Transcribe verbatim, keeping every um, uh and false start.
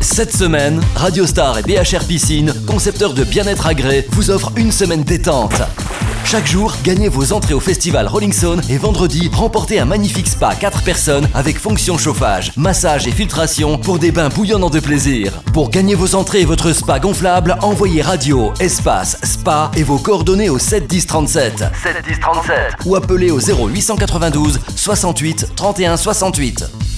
Cette semaine, Radio Star et B H R Piscine, concepteurs de bien-être agréé, vous offrent une semaine détente. Chaque jour, gagnez vos entrées au festival Rolling Stone et vendredi, remportez un magnifique spa quatre personnes avec fonction chauffage, massage et filtration pour des bains bouillonnants de plaisir. Pour gagner vos entrées et votre spa gonflable, envoyez radio, espace, spa et vos coordonnées au sept dix trente-sept. sept dix trente-sept. Ou appelez au zéro huit cent quatre-vingt-douze soixante-huit trente et un soixante-huit.